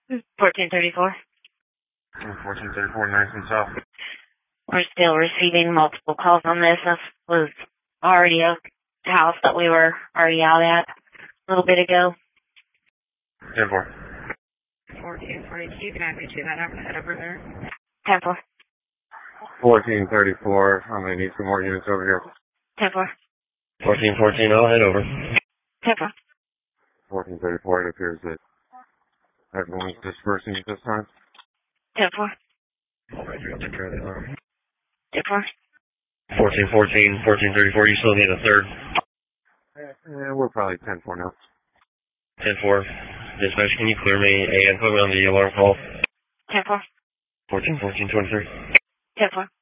1434. 1434, nice and south. We're still receiving multiple calls on this. This was already a house that we were already out at a little bit ago. 10-4. 1442, can I put you that number head over there? 10-4. 1434, I'm going to need some more units over here. 10-4. 1414, I'll head over. 10-4. 1434, it appears that everyone's dispersing at this time. 10-4. Alright, you'll take care of that alarm. 10-4. 1414, 1434, you still need a third? We're probably 10-4 now. 10-4. Dispatch, can you clear me and put me on the alarm call? 10-4. 1414, 23. 10-4.